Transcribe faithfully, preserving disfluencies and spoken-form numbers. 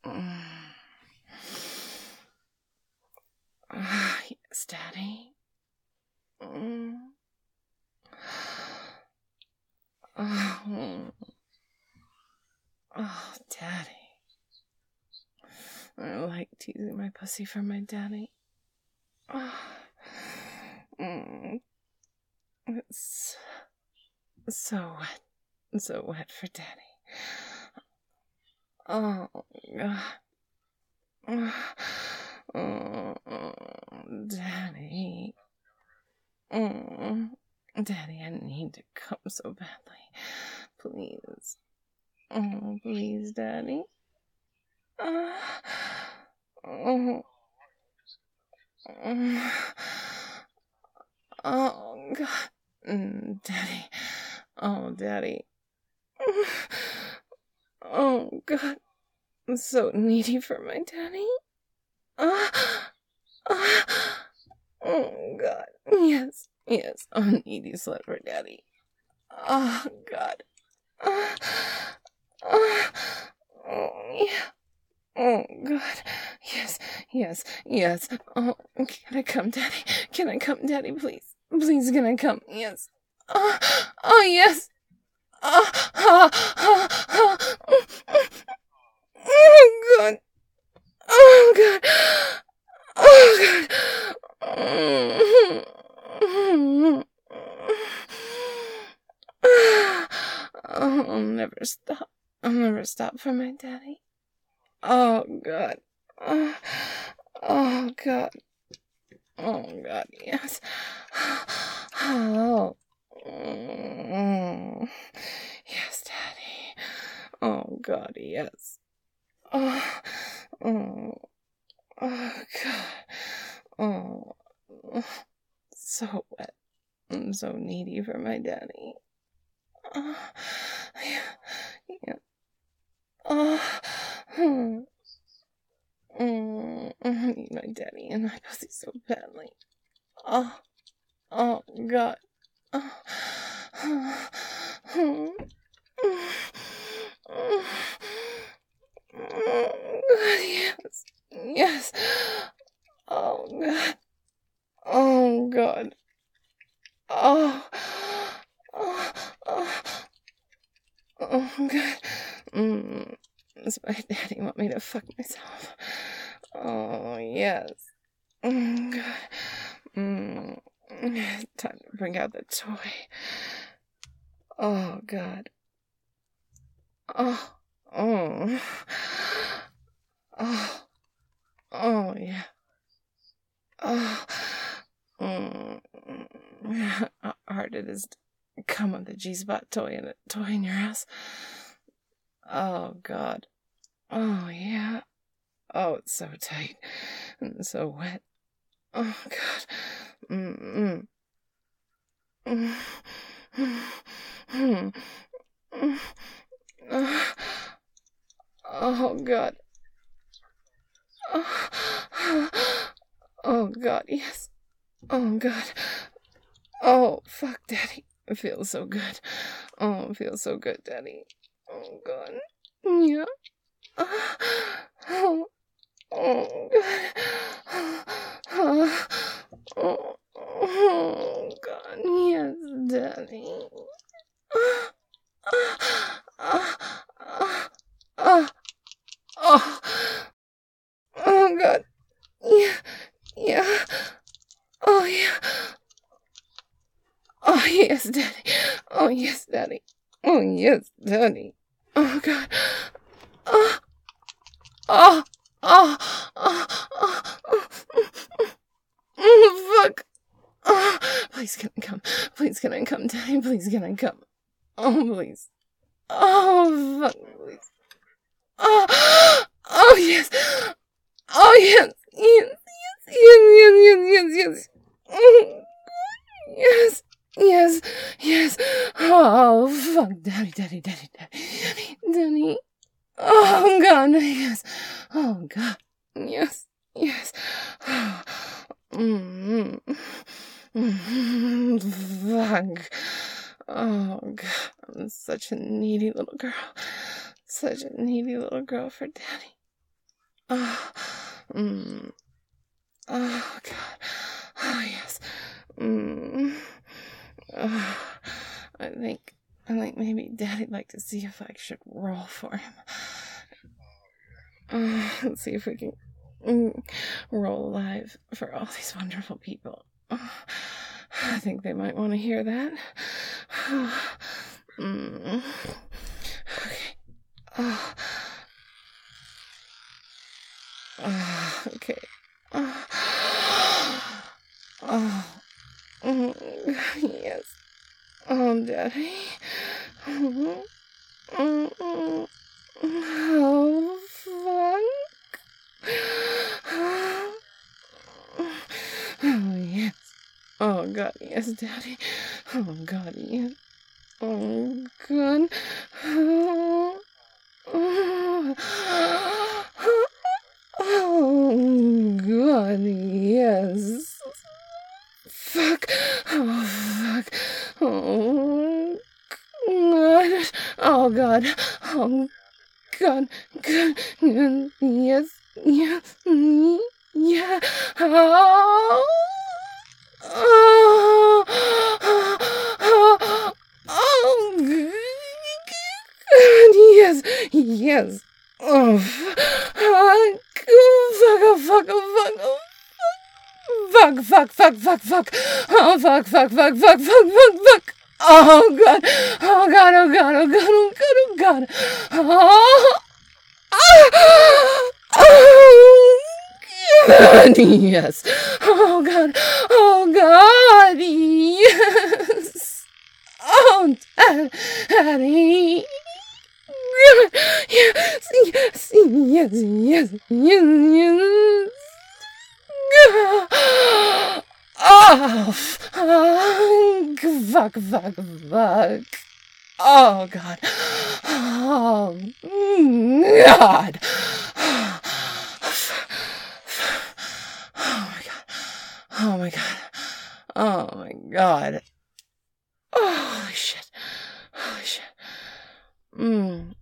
Mm. Ah, yes, Daddy. Mm. Oh. Oh, Daddy. I like teasing my pussy for my daddy. Oh. Mm. It's so wet. So wet for Daddy. Oh, God. Oh, Daddy. Oh, Daddy, I need to come so badly. Please. Oh, please, Daddy. Uh, oh. Oh, God. Mm, Daddy. Oh, Daddy. Oh, God. I'm so needy for my daddy. Uh, uh, oh, God. Yes. Yes. I'm needy slut for daddy. Oh, God. Uh, uh, oh, yeah. Oh, God. Yes. Yes. Yes. Oh, can I come, daddy? Can I come, daddy, please? Please, can I come? Yes. Oh, oh yes. Oh, oh, oh, oh. Oh, God. Oh, God. Oh, God. I'll never stop. I'll never stop for my daddy. Oh, God. Oh, oh God. Oh, God, yes. Oh. Mm. Yes, Daddy. Oh, God, yes. Oh. Oh. Oh, God. Oh. So wet. I'm so needy for my daddy. Oh. Yeah. Yeah. Oh. Hmm. Mm, I need my daddy and my pussy so badly. Oh, oh, God. Oh, oh, oh, God, yes, yes. Oh, God. Oh, God. Oh, oh, oh, oh, God. Mm. Does my daddy want me to fuck myself? Oh, yes. Mm, God. Mm. Time to bring out the toy. Oh, God. Oh. Oh. Oh. Oh, yeah. Oh. Mm. How hard it is to come with a G-spot toy and a toy in your ass. Oh, God. Oh, yeah. Oh, it's so tight and so wet. Oh, God. Mm-mm. Oh, God. Oh, God, yes. Oh, God. Oh, fuck, Daddy. It feels so good. Oh, it feels so good, Daddy. Oh, God. Yeah. Oh, oh, God. Oh, oh, God. Yes, Daddy. Oh, oh, oh, oh, oh, God. Yeah, yeah. Oh, yeah. Oh, yes, Daddy. Oh, yes, Daddy. Oh, yes, Daddy. Oh, God. Oh, oh, oh, oh, oh, oh, oh, fuck. Oh, please, can I come? Please, can I come, Daddy? Please, can I come? Oh, please. Oh, fuck, please. Oh, oh, yes. Oh, yes. Yes, yes, yes, yes, yes, yes, yes. Oh, yes. Yes, yes. Oh, fuck, Daddy, Daddy, Daddy, Daddy, Daddy. Oh, God, yes. Oh, God, yes, yes. Mm-hmm. Fuck. Oh, God, I'm such a needy little girl. Such a needy little girl for Daddy. Oh, mm. Oh, God. Oh, yes. Mm. Oh, I think, I think maybe Daddy'd like to see if I should roll for him. Uh, let's see if we can mm, roll live for all these wonderful people. Oh, I think they might want to hear that. mm. Okay. Oh. Oh, okay. Oh. Oh. Mm, yes. Oh, Daddy. Mm, mm, mm. How fun. Oh, yes. Oh, God, yes, Daddy. Oh, God, yes. Oh, God. Oh, oh, God, yes. Fuck. Oh, fuck. Oh, God. Oh, God. Oh, God. God. Yes. Yes. Yeah. Oh. Oh. Oh. Oh. God. Yes. Yes. Oh. Fuck. Fuck. Fuck. Fuck. Fuck, fuck, fuck, fuck, fuck. Oh, fuck, fuck, fuck, fuck, fuck, fuck, fuck. Oh, God. Oh, God, oh, God, oh, God, oh, God, oh, God. Oh, oh, oh, God, yes. Oh, God, oh, God, yes. Oh, Daddy. Yes, yes, yes, yes, yes, yes. Oh, fuck, fuck, fuck. Oh, God. Oh, God. Oh, my God. Oh, my God. Oh, my God. Oh, holy shit. Holy shit. Mm.